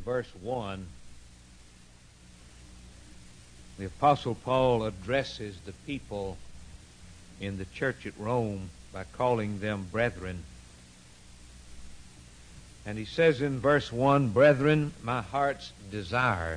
verse 1, the Apostle Paul addresses the people in the church at Rome by calling them brethren. And he says in verse 1, "Brethren, my heart's desire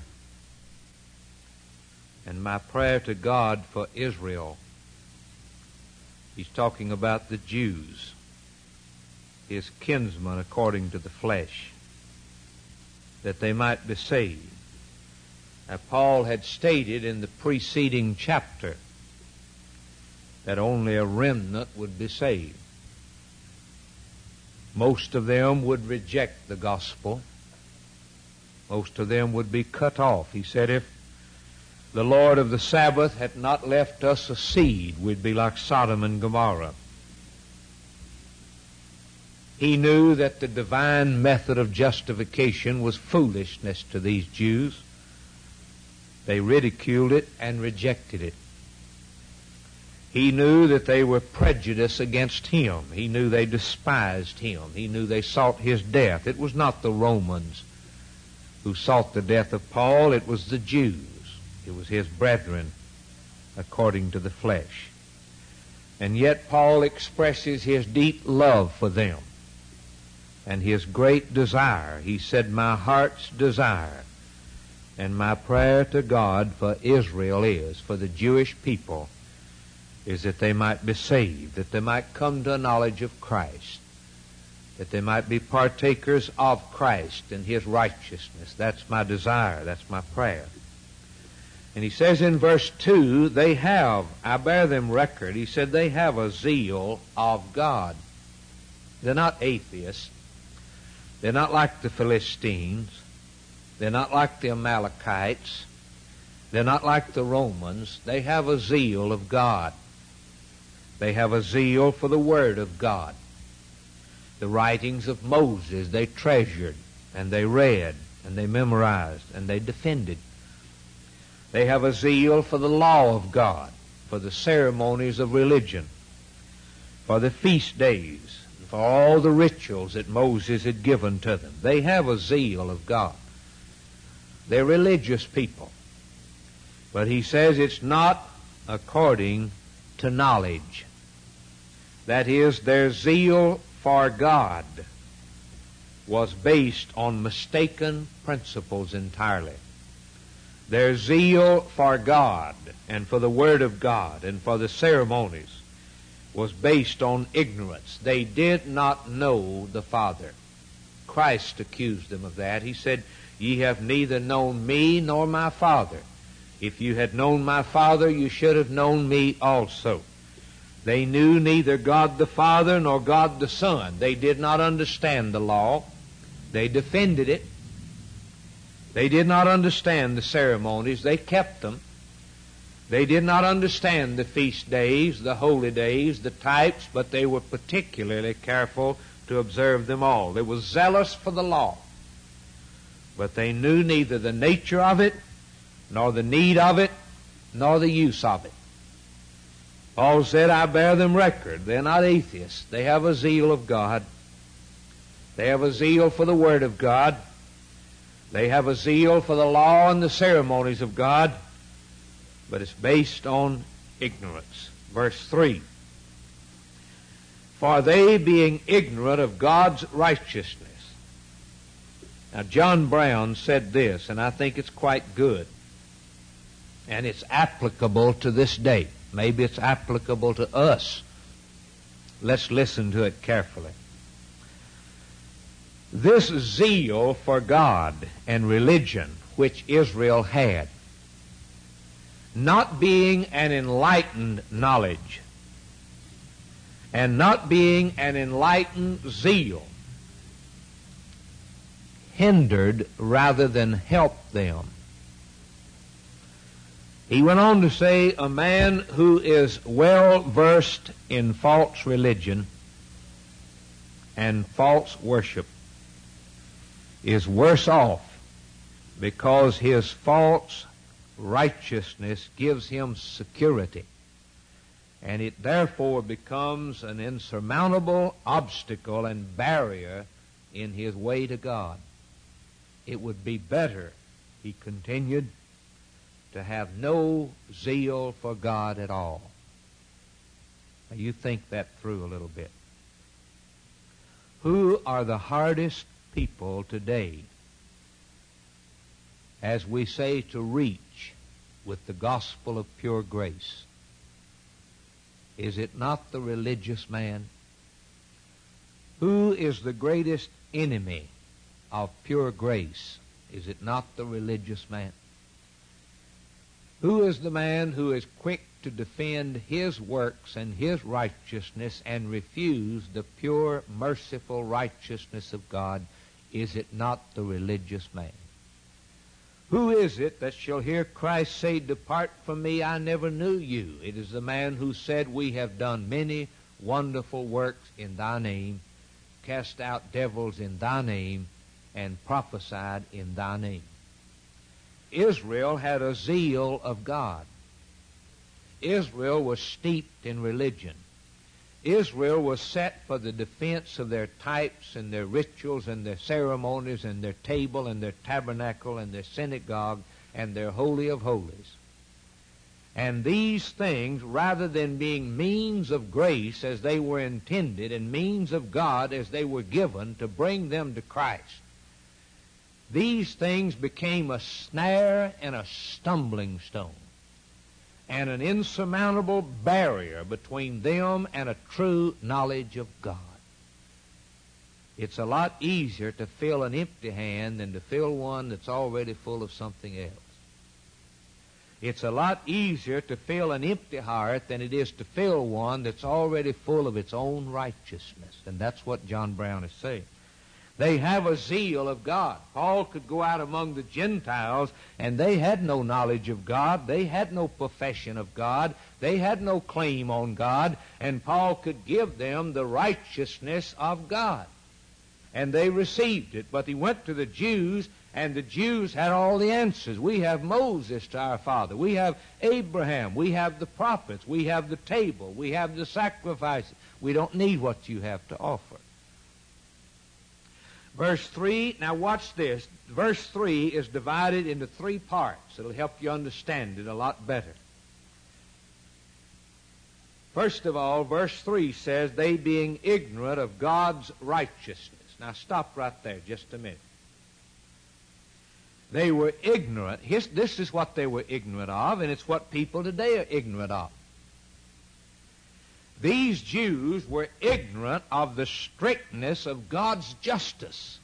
and my prayer to God for Israel." He's talking about the Jews, his kinsmen according to the flesh, that they might be saved. Now, Paul had stated in the preceding chapter that only a remnant would be saved. Most of them would reject the gospel. Most of them would be cut off. He said, if the Lord of the Sabbath had not left us a seed, we'd be like Sodom and Gomorrah. He knew that the divine method of justification was foolishness to these Jews. They ridiculed it and rejected it. He knew that they were prejudiced against him. He knew they despised him. He knew they sought his death. It was not the Romans who sought the death of Paul. It was the Jews. It was his brethren according to the flesh. And yet Paul expresses his deep love for them and his great desire. He said, "My heart's desire and my prayer to God for Israel is," for the Jewish people, "is that they might be saved, that they might come to a knowledge of Christ, that they might be partakers of Christ and his righteousness." That's my desire. That's my prayer. And he says in verse 2, I bear them record. He said they have a zeal of God. They're not atheists. They're not like the Philistines. They're not like the Amalekites. They're not like the Romans. They have a zeal of God. They have a zeal for the Word of God. The writings of Moses they treasured, and they read, and they memorized, and they defended. They have a zeal for the law of God, for the ceremonies of religion, for the feast days, for all the rituals that Moses had given to them. They have a zeal of God. They're religious people. But he says it's not according to knowledge. That is, their zeal for God was based on mistaken principles entirely. Their zeal for God and for the Word of God and for the ceremonies was based on ignorance. They did not know the Father. Christ accused them of that. He said, "Ye have neither known me nor my Father. If you had known my Father, you should have known me also." They knew neither God the Father nor God the Son. They did not understand the law. They defended it. They did not understand the ceremonies. They kept them. They did not understand the feast days, the holy days, the types, but they were particularly careful to observe them all. They were zealous for the law, but they knew neither the nature of it, nor the need of it, nor the use of it. Paul said, "I bear them record." They're not atheists. They have a zeal of God. They have a zeal for the Word of God. They have a zeal for the law and the ceremonies of God, but it's based on ignorance. Verse 3, "For they, being ignorant of God's righteousness." Now, John Brown said this, and I think it's quite good, and it's applicable to this day. Maybe it's applicable to us. Let's listen to it carefully. "This zeal for God and religion which Israel had, not being an enlightened knowledge, and not being an enlightened zeal, hindered rather than helped them." He went on to say, a man who is well versed in false religion and false worship is worse off because his false righteousness gives him security, and it therefore becomes an insurmountable obstacle and barrier in his way to God. It would be better, he continued, to have no zeal for God at all. Now you think that through a little bit. Who are the hardest people today, as we say, to reach with the gospel of pure grace? Is it not the religious man? Who is the greatest enemy of pure grace? Is it not the religious man? Who is the man who is quick to defend his works and his righteousness and refuse the pure, merciful righteousness of God? Is it not the religious man? Who is it that shall hear Christ say, "Depart from me, I never knew you"? It is the man who said, "We have done many wonderful works in thy name, cast out devils in thy name, and prophesied in thy name." Israel had a zeal of God. Israel was steeped in religion. Israel was set for the defense of their types and their rituals and their ceremonies and their table and their tabernacle and their synagogue and their holy of holies. And these things, rather than being means of grace as they were intended and means of God as they were given to bring them to Christ, these things became a snare and a stumbling stone and an insurmountable barrier between them and a true knowledge of God. It's a lot easier to fill an empty hand than to fill one that's already full of something else. It's a lot easier to fill an empty heart than it is to fill one that's already full of its own righteousness. And that's what John Brown is saying. They have a zeal of God. Paul could go out among the Gentiles, and they had no knowledge of God. They had no profession of God. They had no claim on God. And Paul could give them the righteousness of God. And they received it. But he went to the Jews, and the Jews had all the answers. We have Moses to our father. We have Abraham. We have the prophets. We have the table. We have the sacrifices. We don't need what you have to offer. Verse 3, now watch this. Verse 3 is divided into 3 parts. It'll help you understand it a lot better. First of all, verse 3 says, they being ignorant of God's righteousness. Now stop right there just a minute. They were ignorant. This is what they were ignorant of, and it's what people today are ignorant of. These Jews were ignorant of the strictness of God's justice.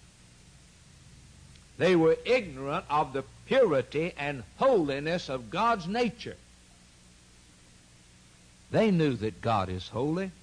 They were ignorant of the purity and holiness of God's nature. They knew that God is holy.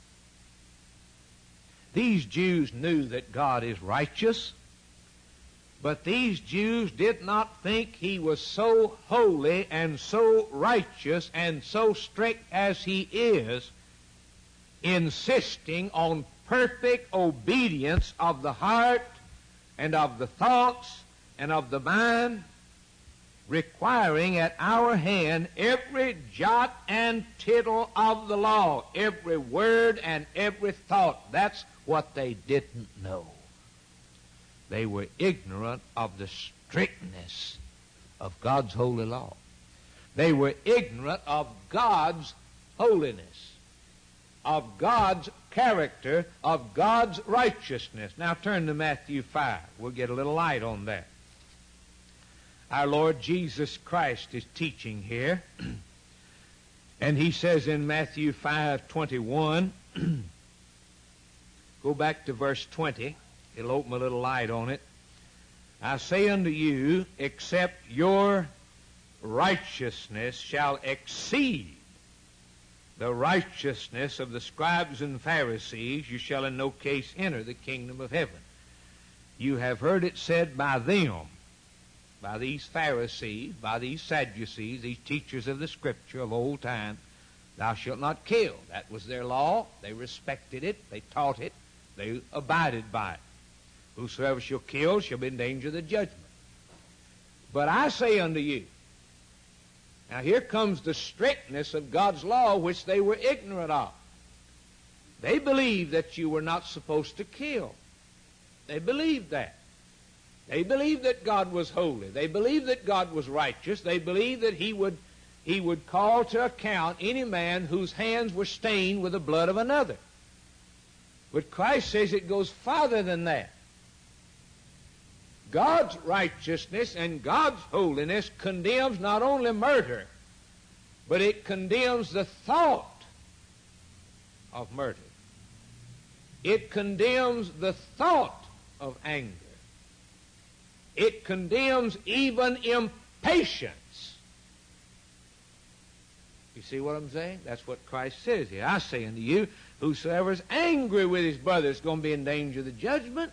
These Jews knew that God is righteous. But these Jews did not think he was so holy and so righteous and so strict as he is, insisting on perfect obedience of the heart and of the thoughts and of the mind, requiring at our hand every jot and tittle of the law, every word and every thought. That's what they didn't know. They were ignorant of the strictness of God's holy law. They were ignorant of God's holiness, of God's character, of God's righteousness. Now turn to Matthew 5. We'll get a little light on that. Our Lord Jesus Christ is teaching here. And he says in Matthew 5:21, go back to verse 20. It'll open a little light on it. I say unto you, except your righteousness shall exceed the righteousness of the scribes and Pharisees, you shall in no case enter the kingdom of heaven. You have heard it said by them, by these Pharisees, by these Sadducees, these teachers of the Scripture of old time, thou shalt not kill. That was their law. They respected it. They taught it. They abided by it. Whosoever shall kill shall be in danger of the judgment. But I say unto you, now here comes the strictness of God's law, which they were ignorant of. They believed that you were not supposed to kill. They believed that. They believed that God was holy. They believed that God was righteous. They believed that He would call to account any man whose hands were stained with the blood of another. But Christ says it goes farther than that. God's righteousness and God's holiness condemns not only murder, but it condemns the thought of murder. It condemns the thought of anger. It condemns even impatience. You see what I'm saying? That's what Christ says here. I say unto you, whosoever is angry with his brother is going to be in danger of the judgment.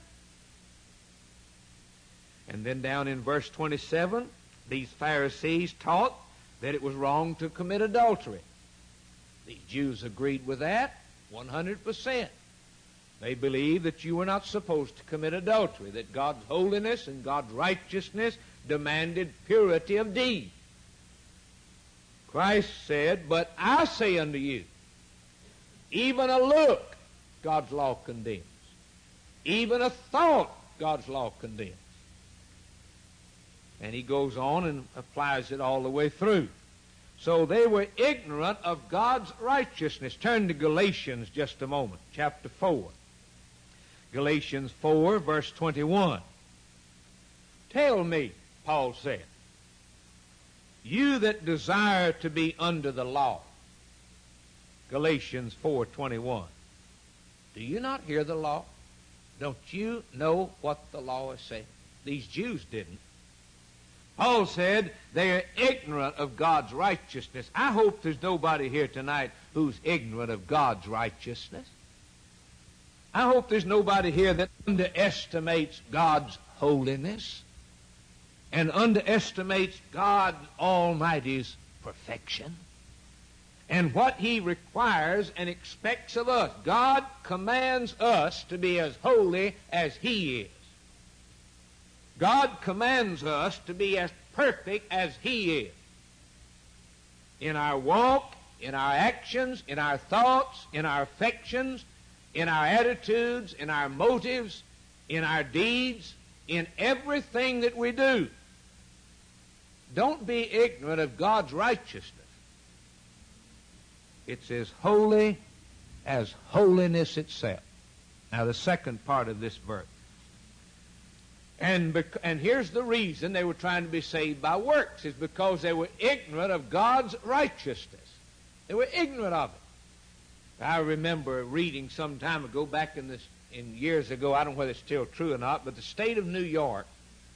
And then down in verse 27, these Pharisees taught that it was wrong to commit adultery. These Jews agreed with that 100%. They believed that you were not supposed to commit adultery, that God's holiness and God's righteousness demanded purity of deed. Christ said, but I say unto you, even a look, God's law condemns. Even a thought, God's law condemns. And he goes on and applies it all the way through. So they were ignorant of God's righteousness. Turn to Galatians just a moment, chapter 4. Galatians 4, verse 21. Tell me, Paul said, you that desire to be under the law. Galatians 4:21. Do you not hear the law? Don't you know what the law is saying? These Jews didn't. Paul said they are ignorant of God's righteousness. I hope there's nobody here tonight who's ignorant of God's righteousness. I hope there's nobody here that underestimates God's holiness and underestimates God Almighty's perfection and what He requires and expects of us. God commands us to be as holy as He is. God commands us to be as perfect as He is. In our walk, in our actions, in our thoughts, in our affections, in our attitudes, in our motives, in our deeds, in everything that we do. Don't be ignorant of God's righteousness. It's as holy as holiness itself. Now the second part of this verse. And here's the reason they were trying to be saved by works, is because they were ignorant of God's righteousness. They were ignorant of it. I remember reading some time ago, back in years ago, I don't know whether it's still true or not, but the state of New York,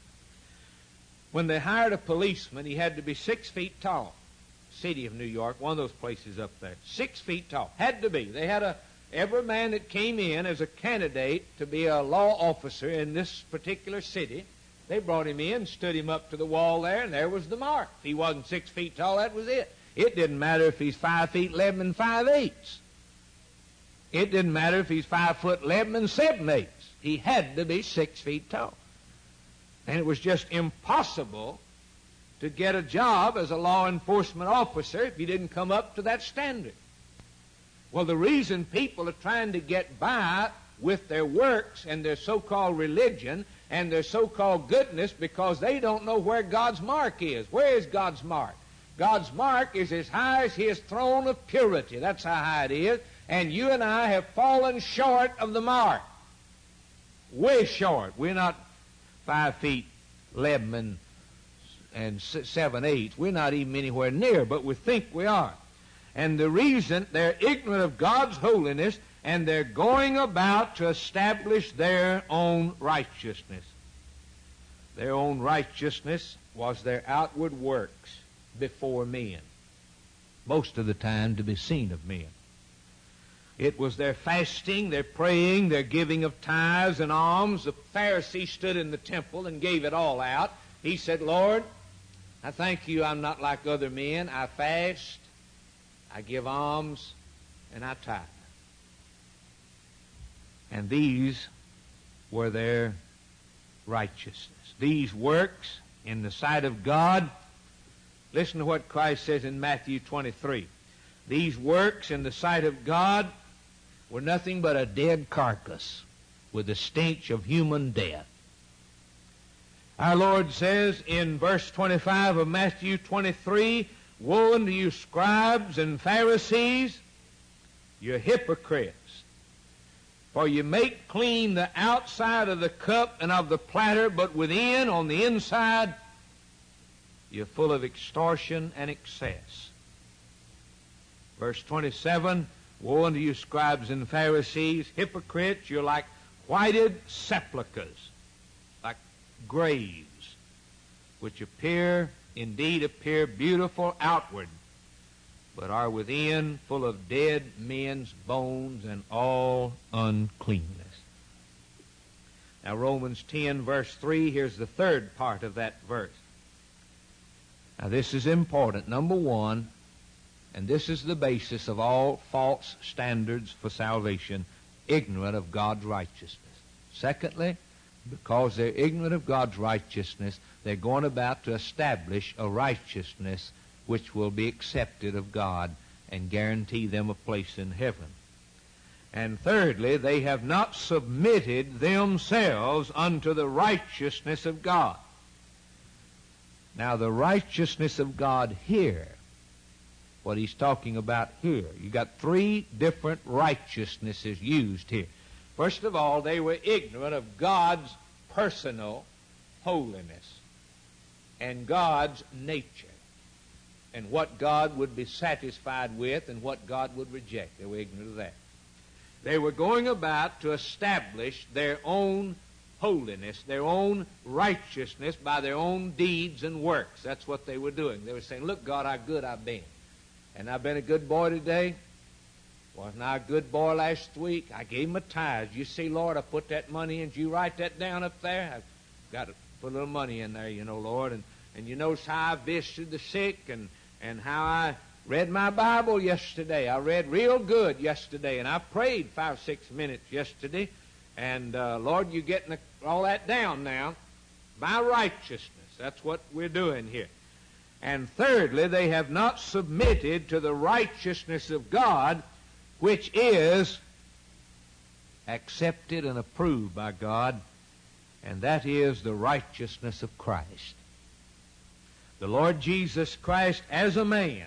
when they hired a policeman, he had to be 6 feet tall. City of New York, one of those places up there, 6 feet tall. Had to be. They had every man that came in as a candidate to be a law officer in this particular city, they brought him in, stood him up to the wall there, and there was the mark. If he wasn't 6 feet tall, that was it. It didn't matter if he's 5 feet 11 and 5/8. It didn't matter if he's 5 foot 11 and 7/8. He had to be 6 feet tall. And it was just impossible to get a job as a law enforcement officer if you didn't come up to that standard. Well, the reason people are trying to get by with their works and their so-called religion and their so-called goodness, because they don't know where God's mark is. Where is God's mark? God's mark is as high as His throne of purity. That's how high it is. And you and I have fallen short of the mark. Way short. We're not 5 feet 11 and 7/8. We're not even anywhere near, but we think we are. And the reason, they're ignorant of God's holiness, and they're going about to establish their own righteousness. Their own righteousness was their outward works before men, most of the time to be seen of men. It was their fasting, their praying, their giving of tithes and alms. The Pharisee stood in the temple and gave it all out. He said, Lord, I thank you I'm not like other men. I fast, I give alms, and I tithe. And these were their righteousness. These works in the sight of God. Listen to what Christ says in Matthew 23. These works in the sight of God were nothing but a dead carcass with the stench of human death. Our Lord says in verse 25 of Matthew 23, "Woe unto you, scribes and Pharisees, you hypocrites! For you make clean the outside of the cup and of the platter, but within, on the inside, you're full of extortion and excess." Verse 27, "Woe unto you, scribes and Pharisees, hypocrites! You're like whited sepulchres, like graves, which indeed appear beautiful outward, but are within full of dead men's bones and all uncleanness." Now Romans 10 verse 3, here's the third part of that verse. Now this is important. Number one, and this is the basis of all false standards for salvation, ignorant of God's righteousness. Secondly, because they're ignorant of God's righteousness, they're going about to establish a righteousness which will be accepted of God and guarantee them a place in heaven. And thirdly, they have not submitted themselves unto the righteousness of God. Now, the righteousness of God here, what he's talking about here, you got three different righteousnesses used here. First of all, they were ignorant of God's personal holiness and God's nature, and what God would be satisfied with and what God would reject. They were ignorant of that. They were going about to establish their own holiness, their own righteousness by their own deeds and works. That's what they were doing. They were saying, "Look, God, how good I've been. And I've been a good boy today. Wasn't I a good boy last week? I gave him a tithe. You see, Lord, I put that money in. Did you write that down up there? I've got to put a little money in there, you know, Lord. And you notice how I visited the sick and how I read my Bible yesterday. I read real good yesterday, and I prayed 5-6 minutes yesterday. And, Lord, you're getting all that down now. My righteousness." That's what we're doing here. And thirdly, they have not submitted to the righteousness of God, which is accepted and approved by God, and that is the righteousness of Christ. The Lord Jesus Christ as a man,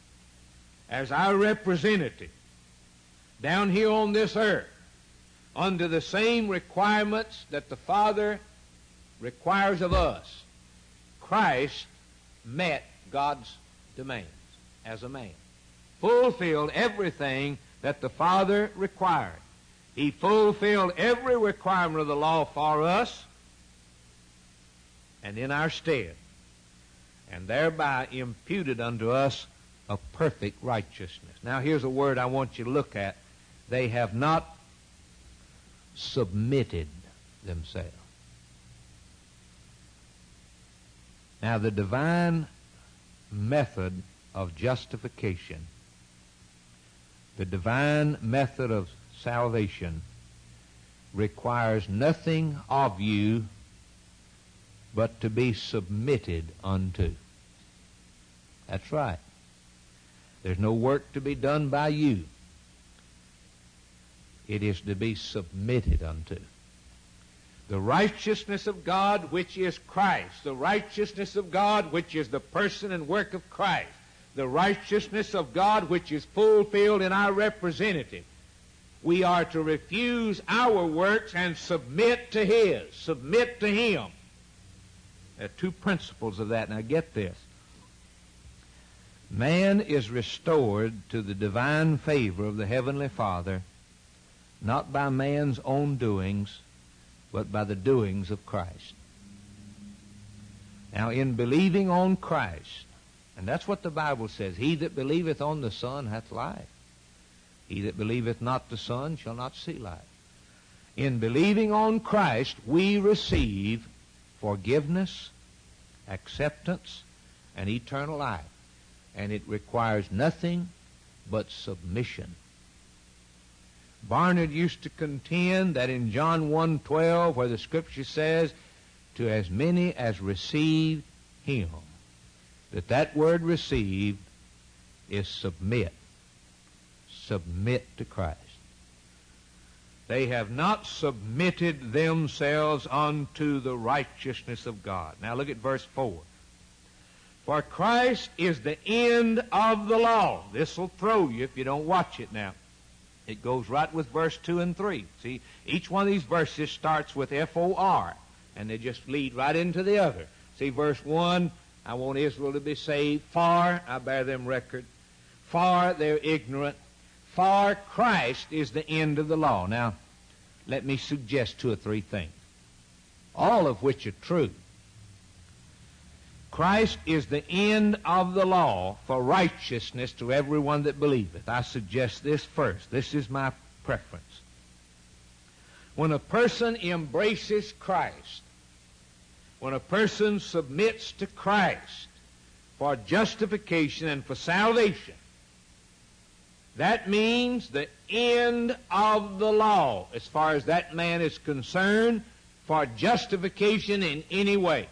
as our representative, down here on this earth, under the same requirements that the Father requires of us, Christ met God's demands as a man, fulfilled everything that the Father required. He fulfilled every requirement of the law for us and in our stead, and thereby imputed unto us a perfect righteousness. Now here's a word I want you to look at. They have not submitted themselves. Now the divine method of justification, the divine method of salvation, requires nothing of you but to be submitted unto. That's right. There's no work to be done by you. It is to be submitted unto. The righteousness of God, which is Christ, the righteousness of God, which is the person and work of Christ, the righteousness of God, which is fulfilled in our representative. We are to refuse our works and submit to His, submit to Him. There are two principles of that. Now get this. Man is restored to the divine favor of the Heavenly Father, not by man's own doings, but by the doings of Christ. Now, in believing on Christ, and that's what the Bible says, "He that believeth on the Son hath life. He that believeth not the Son shall not see life." In believing on Christ, we receive forgiveness, acceptance, and eternal life. And it requires nothing but submission. Barnard used to contend that in John 1:12, where the Scripture says, "To as many as received Him," that word "received" is submit. Submit to Christ. They have not submitted themselves unto the righteousness of God. Now look at verse 4. For Christ is the end of the law. This will throw you if you don't watch it now. It goes right with verse 2 and 3. See, each one of these verses starts with F-O-R, and they just lead right into the other. See, verse 1, I want Israel to be saved. For I bear them record. For they're ignorant. For Christ is the end of the law. Now, let me suggest 2 or 3 things, all of which are true. Christ is the end of the law for righteousness to everyone that believeth. I suggest this first. This is my preference. When a person embraces Christ, when a person submits to Christ for justification and for salvation, that means the end of the law as far as that man is concerned for justification in any way.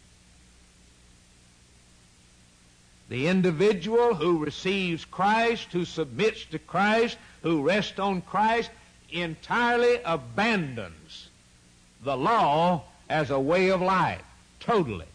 The individual who receives Christ, who submits to Christ, who rests on Christ, entirely abandons the law as a way of life, totally.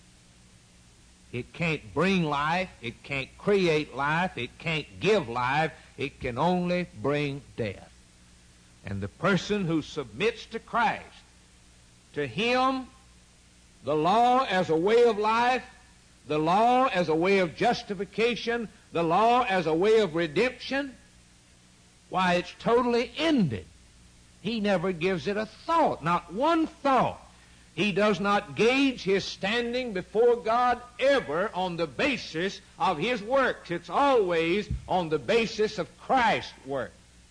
It can't bring life, it can't create life, it can't give life, it can only bring death. And the person who submits to Christ, to him, the law as a way of life, the law as a way of justification, the law as a way of redemption, why, it's totally ended. He never gives it a thought, not one thought. He does not gauge his standing before God ever on the basis of his works. It's always on the basis of Christ's work.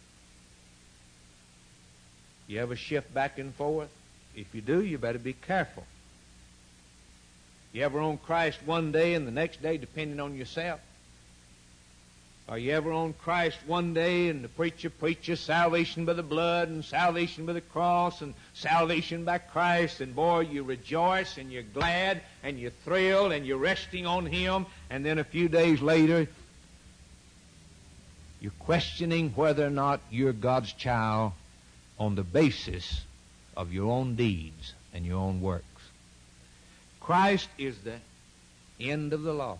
You ever shift back and forth? If you do, you better be careful. You ever on Christ one day and the next day depending on yourself? Are you ever on Christ one day and the preacher preaches salvation by the blood and salvation by the cross and salvation by Christ, and boy, you rejoice and you're glad and you're thrilled and you're resting on Him, and then a few days later you're questioning whether or not you're God's child on the basis of your own deeds and your own works. Christ is the end of the law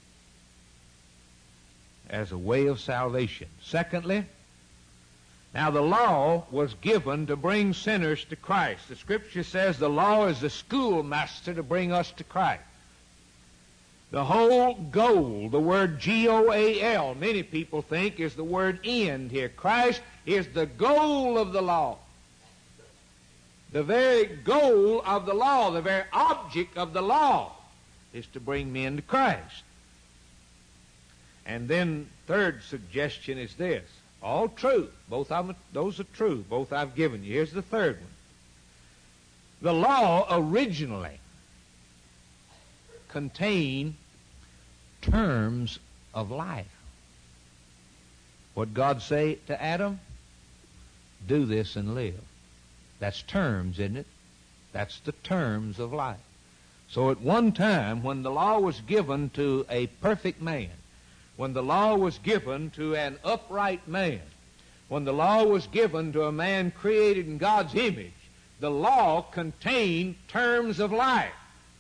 as a way of salvation. Secondly, now the law was given to bring sinners to Christ. The Scripture says the law is the schoolmaster to bring us to Christ. The whole goal, the word G-O-A-L, many people think is the word end here. Christ is the goal of the law. The very goal of the law, the very object of the law, is to bring men to Christ. And then third suggestion is this. All true. Both of them, those are true. Both I've given you. Here's the third one. The law originally contained terms of life. What God say to Adam? Do this and live. That's terms, isn't it? That's the terms of life. So at one time, when the law was given to a perfect man, when the law was given to an upright man, when the law was given to a man created in God's image, the law contained terms of life.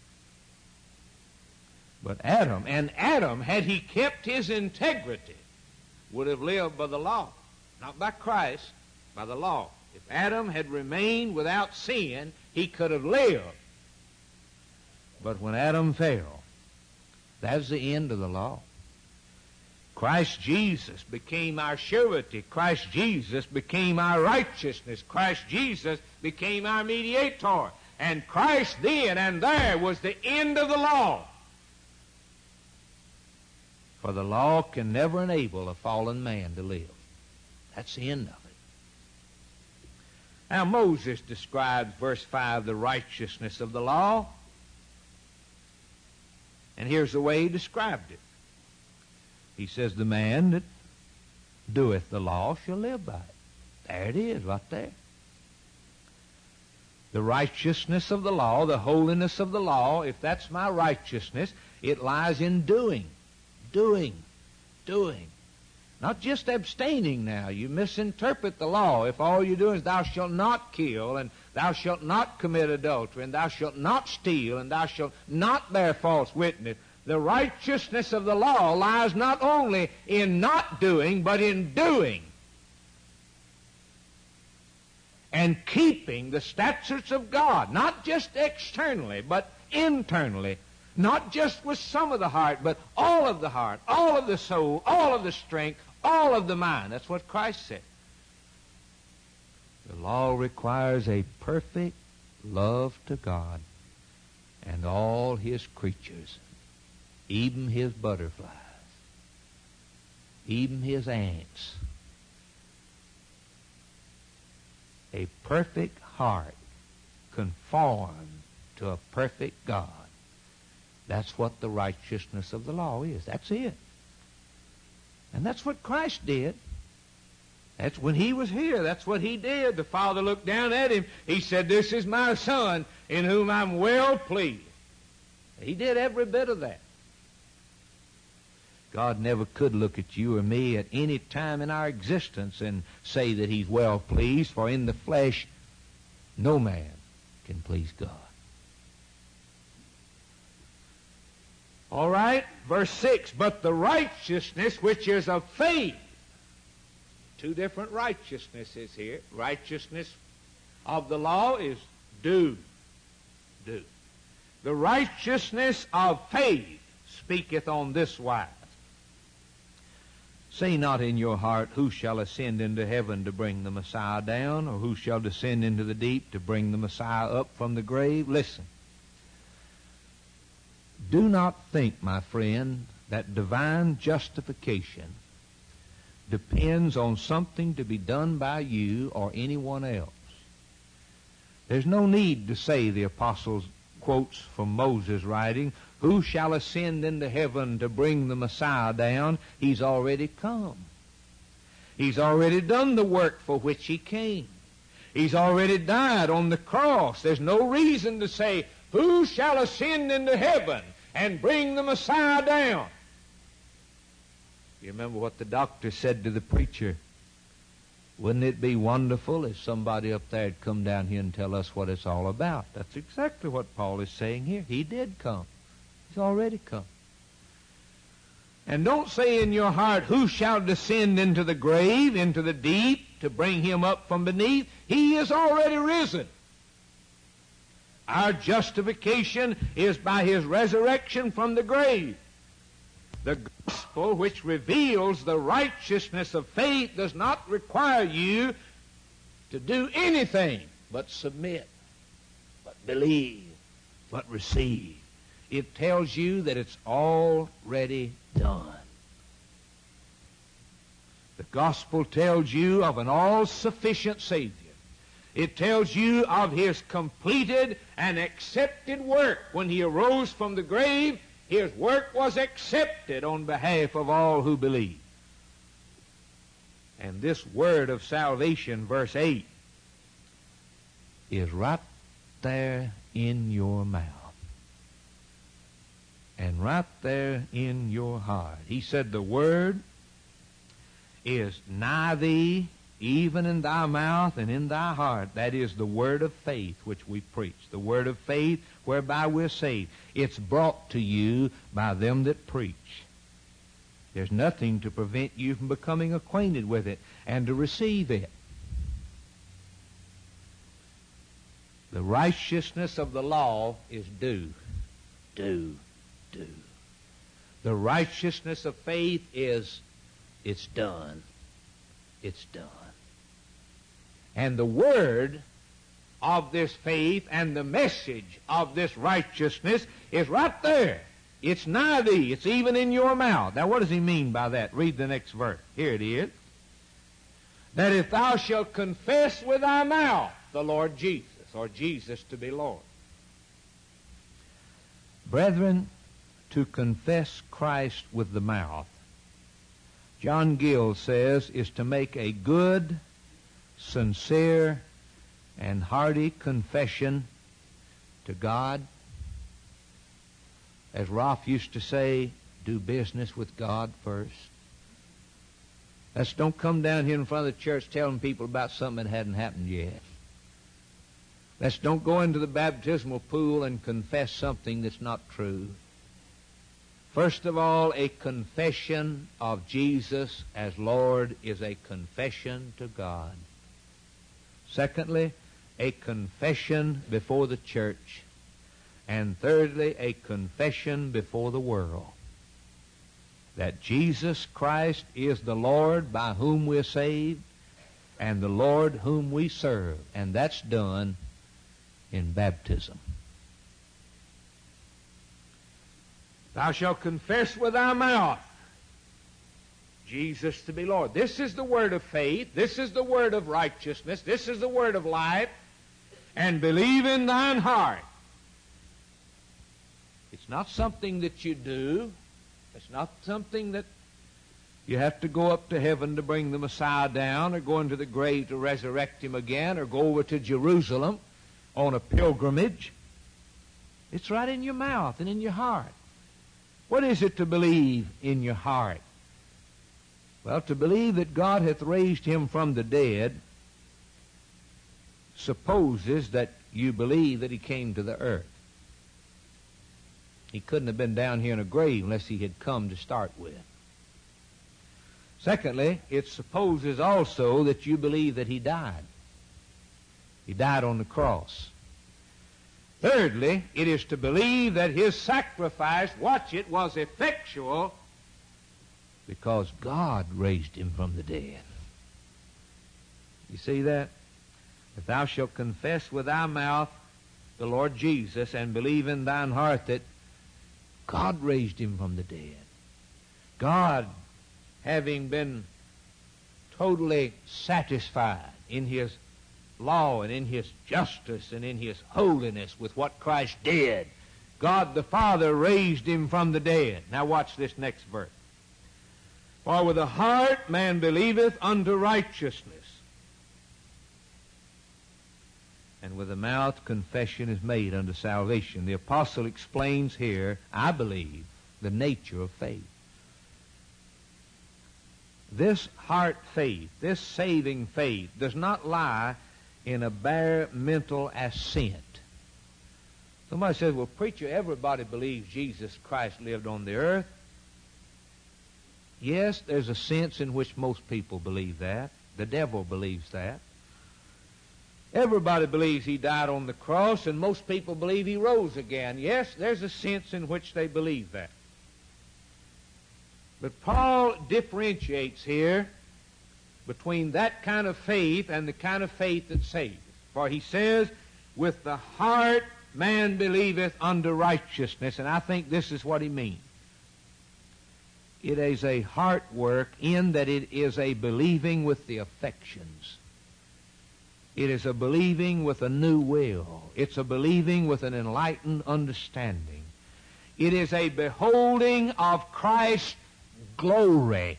But Adam, had he kept his integrity, would have lived by the law, not by Christ, by the law. If Adam had remained without sin, he could have lived. But when Adam fell, that's the end of the law. Christ Jesus became our surety. Christ Jesus became our righteousness. Christ Jesus became our mediator. And Christ then and there was the end of the law. For the law can never enable a fallen man to live. That's the end of it. Now Moses describes, verse 5, the righteousness of the law. And here's the way he described it. He says, the man that doeth the law shall live by it. There it is, right there. The righteousness of the law, the holiness of the law, if that's my righteousness, it lies in doing. Now Not just abstaining now. You misinterpret the law. If all you do is thou shalt not kill, and thou shalt not commit adultery, and thou shalt not steal, and thou shalt not bear false witness, the righteousness of the law lies not only in not doing, but in doing. And keeping the statutes of God, not just externally, but internally. Not just with some of the heart, but all of the heart, all of the soul, all of the strength, all of the mind. That's what Christ said. The law requires a perfect love to God and all His creatures, even His butterflies, even His ants. A perfect heart conformed to a perfect God. That's what the righteousness of the law is. That's it. And that's what Christ did. That's when He was here. That's what He did. The Father looked down at Him. He said, "This is my Son in whom I'm well pleased." He did every bit of that. God never could look at you or me at any time in our existence and say that He's well pleased, for in the flesh no man can please God. All right, verse 6, but the righteousness which is of faith. Two different righteousnesses here. Righteousness of the law is do. Do. The righteousness of faith speaketh on this wise. Say not in your heart, who shall ascend into heaven to bring the Messiah down, or who shall descend into the deep to bring the Messiah up from the grave? Listen. Do not think, my friend, that divine justification depends on something to be done by you or anyone else. There's no need to say, the apostles quotes from Moses' writing, who shall ascend into heaven to bring the Messiah down? He's already come. He's already done the work for which He came. He's already died on the cross. There's no reason to say, who shall ascend into heaven and bring the Messiah down? You remember what the doctor said to the preacher? Wouldn't it be wonderful if somebody up there had come down here and tell us what it's all about? That's exactly what Paul is saying here. He did come. He's already come. And don't say in your heart, who shall descend into the grave, into the deep, to bring Him up from beneath? He is already risen. Our justification is by His resurrection from the grave. The gospel which reveals the righteousness of faith does not require you to do anything but submit, but believe, but receive. It tells you that it's already done. The gospel tells you of an all-sufficient Savior. It tells you of His completed and accepted work. When He arose from the grave, His work was accepted on behalf of all who believe. And this word of salvation, verse 8, is right there in your mouth and right there in your heart. He said the word is nigh thee, even in thy mouth and in thy heart. That is the word of faith which we preach. The word of faith whereby we're saved. It's brought to you by them that preach. There's nothing to prevent you from becoming acquainted with it and to receive it. The righteousness of the law is do. Do. Do. The righteousness of faith is it's done. It's done. And the word of this faith and the message of this righteousness is right there. It's nigh thee. It's even in your mouth. Now what does he mean by that? Read the next verse. Here it is. That if thou shalt confess with thy mouth the Lord Jesus, or Jesus to be Lord. Brethren, to confess Christ with the mouth, John Gill says, is to make a good, sincere, and hearty confession to God. As Rolf used to say, do business with God first. Let's don't come down here in front of the church telling people about something that hadn't happened yet. Let's don't go into the baptismal pool and confess something that's not true. First of all, a confession of Jesus as Lord is a confession to God. Secondly, a confession before the church. And thirdly, a confession before the world that Jesus Christ is the Lord by whom we're saved and the Lord whom we serve. And that's done in baptism. Thou shalt confess with thy mouth Jesus to be Lord. This is the word of faith. This is the word of righteousness. This is the word of life. And believe in thine heart. It's not something that you do. It's not something that you have to go up to heaven to bring the Messiah down, or go into the grave to resurrect him again, or go over to Jerusalem on a pilgrimage. It's right in your mouth and in your heart. What is it to believe in your heart? Well, to believe that God hath raised him from the dead supposes that you believe that he came to the earth. He couldn't have been down here in a grave unless he had come to start with. Secondly, it supposes also that you believe that he died. He died on the cross. Thirdly, it is to believe that his sacrifice, watch it, was effectual because God raised him from the dead. You see that? If thou shalt confess with thy mouth the Lord Jesus and believe in thine heart that God raised him from the dead. God, having been totally satisfied in his law and in his justice and in his holiness with what Christ did, God the Father raised him from the dead. Now watch this next verse. For with the heart man believeth unto righteousness, and with the mouth confession is made unto salvation. The apostle explains here, I believe, the nature of faith. This heart faith, this saving faith, does not lie in a bare mental assent. Somebody says, well, preacher, everybody believes Jesus Christ lived on the earth. Yes, there's a sense in which most people believe that. The devil believes that. Everybody believes he died on the cross, and most people believe he rose again. Yes, there's a sense in which they believe that. But Paul differentiates here between that kind of faith and the kind of faith that saves. For he says, with the heart man believeth unto righteousness. And I think this is what he means. It is a heart work in that it is a believing with the affections. It is a believing with a new will. It's a believing with an enlightened understanding. It is a beholding of Christ's glory.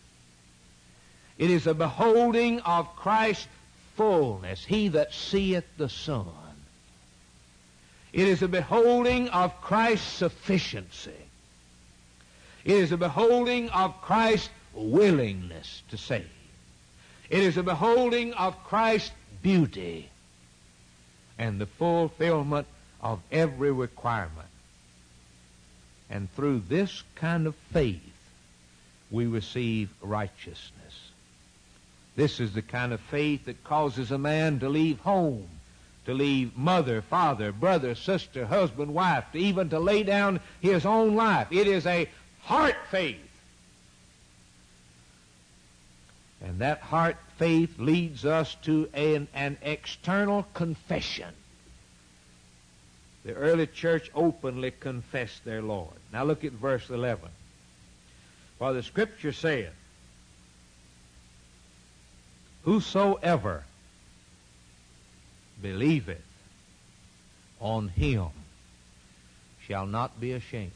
It is a beholding of Christ's fullness. He that seeth the Son. It is a beholding of Christ's sufficiency. It is a beholding of Christ's willingness to save. It is a beholding of Christ's beauty and the fulfillment of every requirement. And through this kind of faith, we receive righteousness. This is the kind of faith that causes a man to leave home, to leave mother, father, brother, sister, husband, wife, to even to lay down his own life. It is a heart faith. And that heart faith leads us to an external confession. The early church openly confessed their Lord. Now look at verse 11. For the Scripture saith, whosoever believeth on him shall not be ashamed.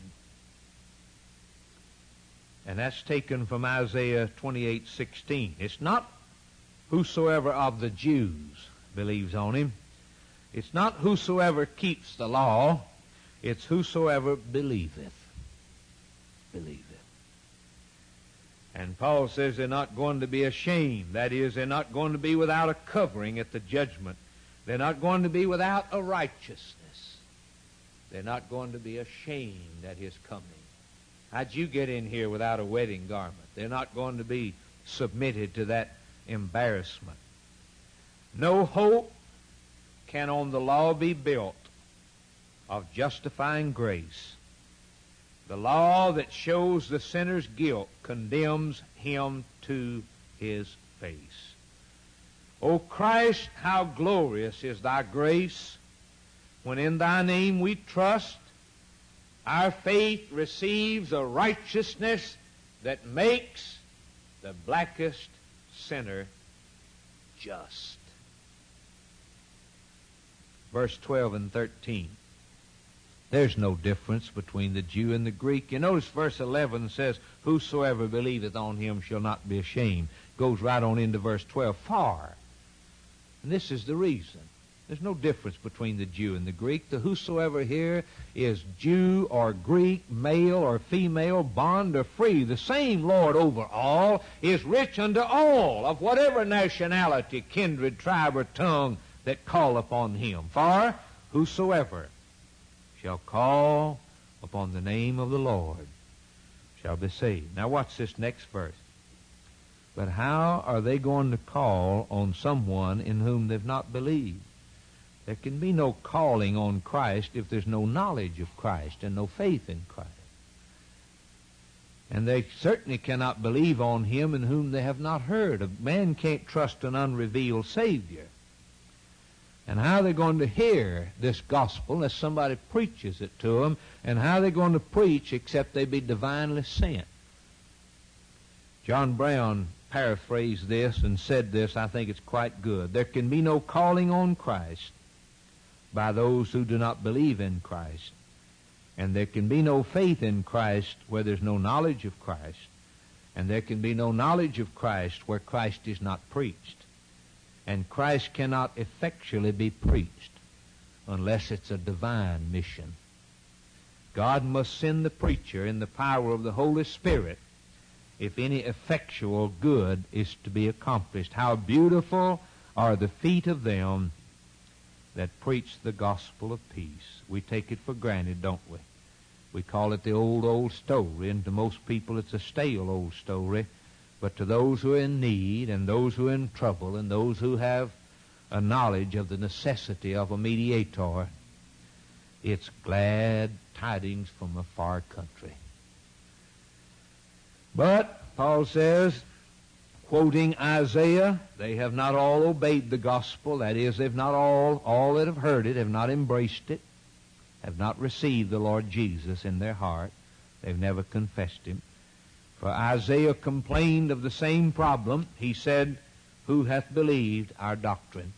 And that's taken from Isaiah 28:16. It's not whosoever of the Jews believes on him. It's not whosoever keeps the law. It's whosoever believeth. Believeth. And Paul says they're not going to be ashamed. That is, they're not going to be without a covering at the judgment. They're not going to be without a righteousness. They're not going to be ashamed at his coming. How'd you get in here without a wedding garment? They're not going to be submitted to that embarrassment. No hope can on the law be built of justifying grace. The law that shows the sinner's guilt condemns him to his face. O Christ, how glorious is thy grace! When in thy name we trust, our faith receives a righteousness that makes the blackest sinner just. Verse 12 and 13. There's no difference between the Jew and the Greek. You notice verse 11 says, whosoever believeth on him shall not be ashamed. Goes right on into verse 12. For, and this is the reason, there's no difference between the Jew and the Greek. The whosoever here is Jew or Greek, male or female, bond or free. The same Lord over all is rich unto all of whatever nationality, kindred, tribe, or tongue that call upon him. For whosoever shall call upon the name of the Lord shall be saved. Now watch this next verse. But how are they going to call on someone in whom they've not believed? There can be no calling on Christ if there's no knowledge of Christ and no faith in Christ. And they certainly cannot believe on him in whom they have not heard. A man can't trust an unrevealed Savior. And how are they going to hear this gospel unless somebody preaches it to them? And how are they going to preach except they be divinely sent? John Brown paraphrased this and said this. I think it's quite good. There can be no calling on Christ by those who do not believe in Christ. And there can be no faith in Christ where there's no knowledge of Christ. And there can be no knowledge of Christ where Christ is not preached. And Christ cannot effectually be preached unless it's a divine mission. God must send the preacher in the power of the Holy Spirit if any effectual good is to be accomplished. How beautiful are the feet of them that preach the gospel of peace. We take it for granted, don't we? We call it the old story, and to most people it's a stale old story. But to those who are in need and those who are in trouble and those who have a knowledge of the necessity of a mediator, it's glad tidings from a far country. But, Paul says, quoting Isaiah, they have not all obeyed the gospel. That is, they've not all that have heard it, have not embraced it, have not received the Lord Jesus in their heart. They've never confessed him. For Isaiah complained of the same problem. He said, who hath believed our doctrine?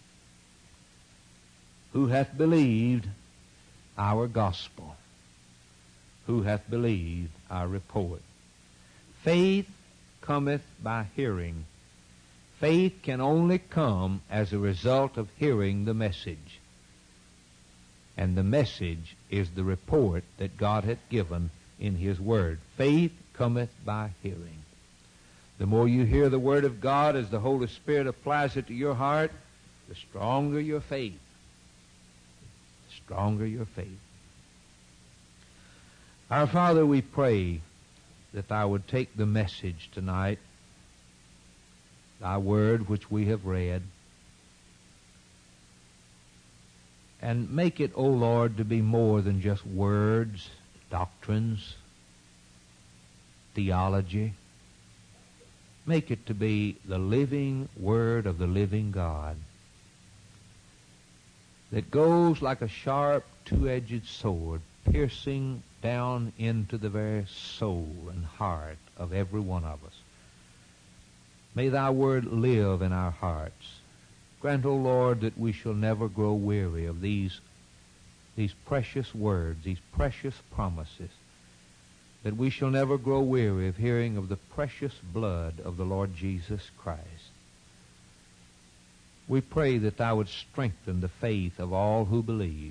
Who hath believed our gospel? Who hath believed our report? Faith cometh by hearing. Faith can only come as a result of hearing the message. And the message is the report that God hath given in his word. Faith cometh by hearing. The more you hear the word of God as the Holy Spirit applies it to your heart, the stronger your faith. The stronger your faith. Our Father, we pray that thou would take the message tonight, thy word which we have read, and make it, O Lord, to be more than just words, doctrines, theology. Make it to be the living word of the living God that goes like a sharp two-edged sword, piercing down into the very soul and heart of every one of us. May thy word live in our hearts. Grant, O Lord, that we shall never grow weary of these precious words, these precious promises, that we shall never grow weary of hearing of the precious blood of the Lord Jesus Christ. We pray that thou would strengthen the faith of all who believe,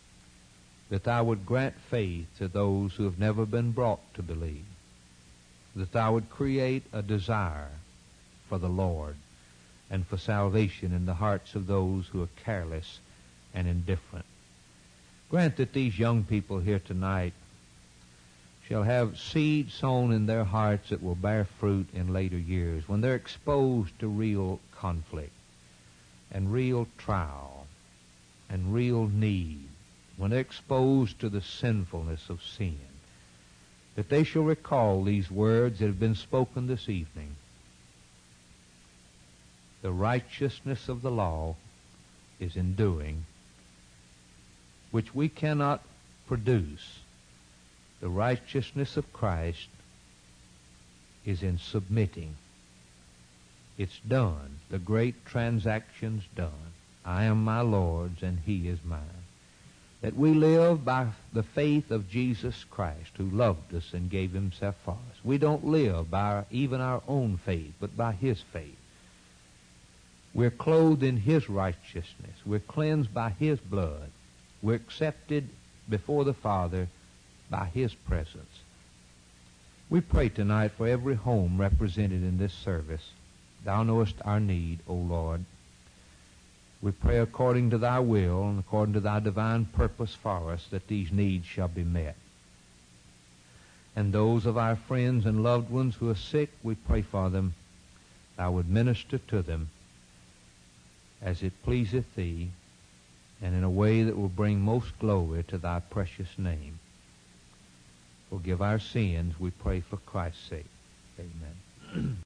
that thou would grant faith to those who have never been brought to believe, that thou would create a desire for the Lord and for salvation in the hearts of those who are careless and indifferent. Grant that these young people here tonight shall have seed sown in their hearts that will bear fruit in later years when they're exposed to real conflict and real trial and real need, when they're exposed to the sinfulness of sin, that they shall recall these words that have been spoken this evening. The righteousness of the law is in doing, which we cannot produce. The righteousness of Christ is in submitting. It's done. The great transaction's done. I am my Lord's and He is mine. That we live by the faith of Jesus Christ, who loved us and gave Himself for us. We don't live by even our own faith, but by His faith. We're clothed in His righteousness. We're cleansed by His blood. We're accepted before the Father by His presence. We pray tonight for every home represented in this service. Thou knowest our need, O Lord. We pray according to Thy will and according to Thy divine purpose for us that these needs shall be met. And those of our friends and loved ones who are sick, we pray for them. Thou would minister to them as it pleaseth Thee, and in a way that will bring most glory to Thy precious name. Forgive our sins, we pray for Christ's sake. Amen.